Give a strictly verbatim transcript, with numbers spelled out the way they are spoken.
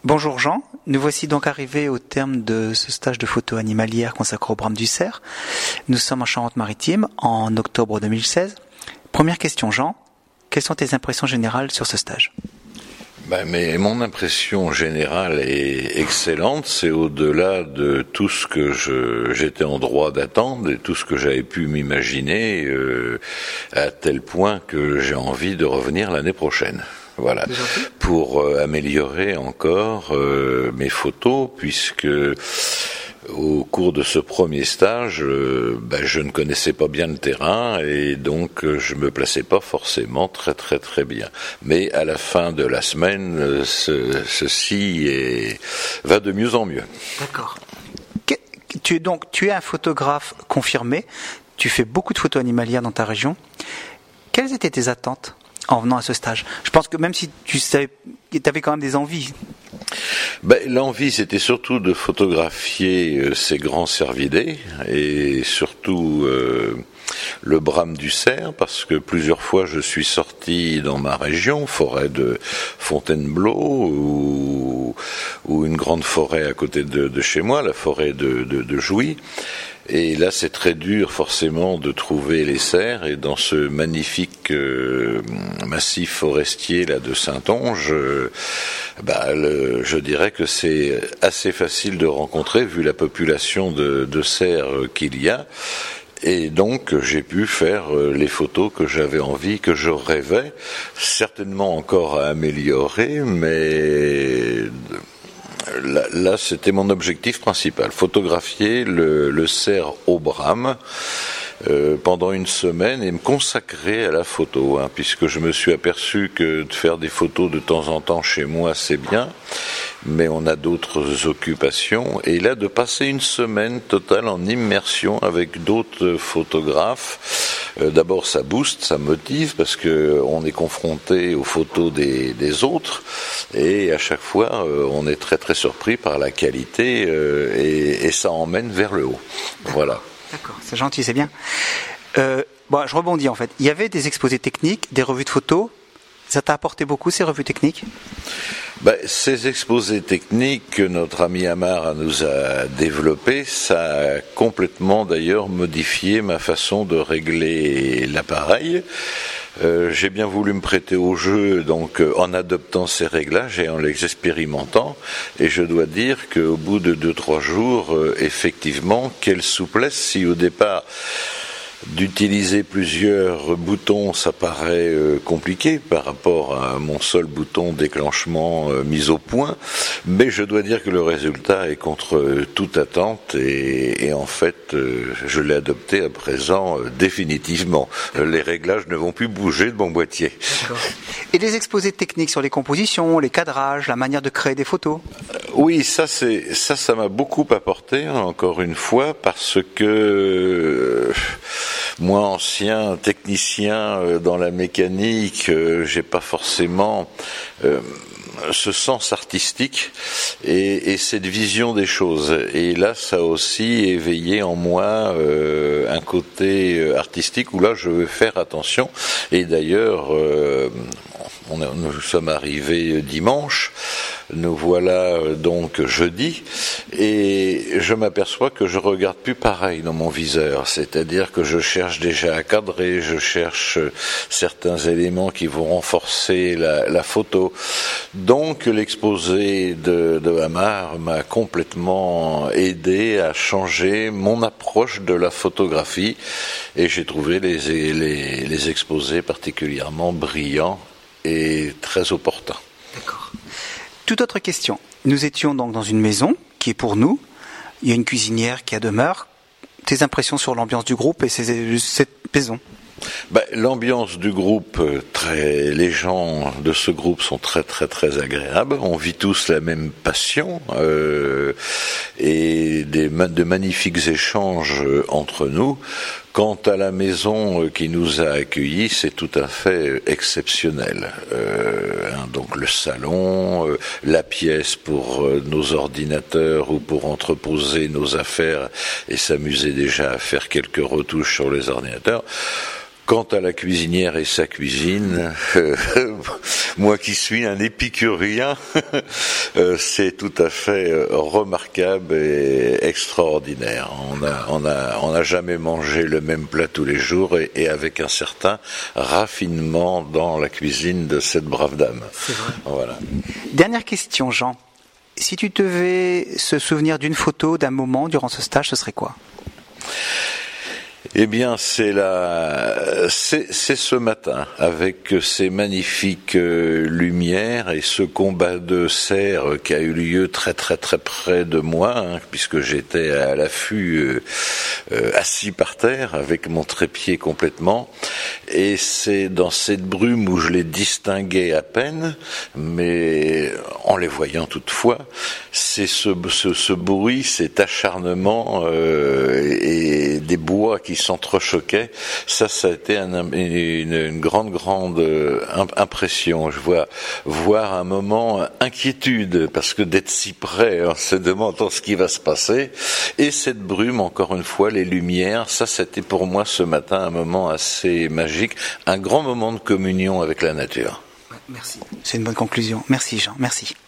Bonjour Jean, nous voici donc arrivés au terme de ce stage de photo animalière consacré au brame du cerf. Nous sommes en Charente-Maritime en octobre deux mille seize. Première question Jean, quelles sont tes impressions générales sur ce stage ? Ben, mais mon impression générale est excellente, c'est au-delà de tout ce que je, j'étais en droit d'attendre et tout ce que j'avais pu m'imaginer, euh, à tel point que j'ai envie de revenir l'année prochaine. Voilà, pour euh, améliorer encore euh, mes photos, puisque au cours de ce premier stage, euh, ben, je ne connaissais pas bien le terrain et donc euh, je me plaçais pas forcément très très très bien. Mais à la fin de la semaine, euh, ce, ceci est, va de mieux en mieux. D'accord. Que, tu es donc tu es un photographe confirmé. Tu fais beaucoup de photos animalières dans ta région. Quelles étaient tes attentes en venant à ce stage? Je pense que même si tu savais, tu avais quand même des envies. Ben, l'envie, c'était surtout de photographier euh, ces grands cervidés et surtout euh, le brame du cerf, parce que plusieurs fois je suis sorti dans ma région, forêt de Fontainebleau ou, ou une grande forêt à côté de, de chez moi, la forêt de, de, de Jouy. Et là, c'est très dur, forcément, de trouver les cerfs. Et dans ce magnifique euh, massif forestier là de Saintonge, euh, bah, le, je dirais que c'est assez facile de rencontrer, vu la population de, de cerfs qu'il y a. Et donc, j'ai pu faire les photos que j'avais envie, que je rêvais, certainement encore à améliorer, mais Là, là, c'était mon objectif principal, photographier le, le cerf au brame euh, pendant une semaine et me consacrer à la photo, hein, puisque je me suis aperçu que de faire des photos de temps en temps chez moi, c'est bien, mais on a d'autres occupations. Et là, de passer une semaine totale en immersion avec d'autres photographes, euh, d'abord ça booste, ça motive, parce que on est confronté aux photos des, des autres, et à chaque fois, euh, on est très très surpris par la qualité, euh, et, et ça emmène vers le haut. Voilà. D'accord, c'est gentil, c'est bien. Euh, bon, je rebondis en fait. Il y avait des exposés techniques, des revues de photos. Ça t'a apporté beaucoup ces revues techniques ? Ben, ces exposés techniques que notre ami Amar nous a développés, ça a complètement d'ailleurs modifié ma façon de régler l'appareil. Euh, j'ai bien voulu me prêter au jeu, donc euh, en adoptant ces réglages et en les expérimentant, et je dois dire qu'au bout de deux trois jours, euh, effectivement, quelle souplesse. Si au départ d'utiliser plusieurs boutons, ça paraît euh, compliqué par rapport à mon seul bouton déclenchement euh, mis au point, mais je dois dire que le résultat est contre euh, toute attente et, et en fait, euh, je l'ai adopté à présent euh, définitivement. Euh, les réglages ne vont plus bouger de mon boîtier. D'accord. Et les exposés techniques sur les compositions, les cadrages, la manière de créer des photos ? euh, Oui, ça, c'est, ça, ça m'a beaucoup apporté, hein, encore une fois, parce que euh, moi, ancien technicien euh, dans la mécanique, euh, j'ai pas forcément euh, ce sens artistique et, et cette vision des choses. Et là, ça a aussi éveillé en moi euh, un côté artistique où là, je veux faire attention. Et d'ailleurs, euh, on a, nous sommes arrivés dimanche. Nous voilà donc jeudi et je m'aperçois que je regarde plus pareil dans mon viseur, c'est-à-dire que je cherche déjà à cadrer, je cherche certains éléments qui vont renforcer la, la photo. Donc l'exposé de, de Amar m'a complètement aidé à changer mon approche de la photographie et j'ai trouvé les, les, les exposés particulièrement brillants et très opportuns. D'accord. Toute autre question. Nous étions donc dans une maison qui est pour nous. Il y a une cuisinière qui a demeure. Tes impressions sur l'ambiance du groupe et ces, cette maison ? Ben, l'ambiance du groupe, très, les gens de ce groupe sont très très très agréables. On vit tous la même passion euh, et des, de magnifiques échanges entre nous. Quant à la maison qui nous a accueillis, c'est tout à fait exceptionnel. Euh, hein, donc le salon, euh, la pièce pour euh, nos ordinateurs ou pour entreposer nos affaires et s'amuser déjà à faire quelques retouches sur les ordinateurs. Quant à la cuisinière et sa cuisine, euh, moi qui suis un épicurien, euh, c'est tout à fait euh, remarquable et extraordinaire. On a, on a, on n'a jamais mangé le même plat tous les jours et, et avec un certain raffinement dans la cuisine de cette brave dame. C'est vrai. Voilà. Dernière question, Jean. Si tu devais se souvenir d'une photo, d'un moment durant ce stage, ce serait quoi ? Eh bien, c'est la, c'est, c'est ce matin, avec ces magnifiques euh, lumières et ce combat de cerfs qui a eu lieu très très très près de moi, hein, puisque j'étais à l'affût, euh, euh, assis par terre, avec mon trépied complètement. Et c'est dans cette brume où je les distinguais à peine, mais en les voyant toutefois, c'est ce, ce, ce bruit, cet acharnement euh, et des bois qui s'entrechoquaient. Ça, ça a été un, une, une grande, grande impression. Je vois voir un moment inquiétude, parce que d'être si près, on se demande ce qui va se passer. Et cette brume, encore une fois, les lumières, ça, c'était pour moi ce matin un moment assez magique, un grand moment de communion avec la nature. Merci. C'est une bonne conclusion. Merci Jean, merci.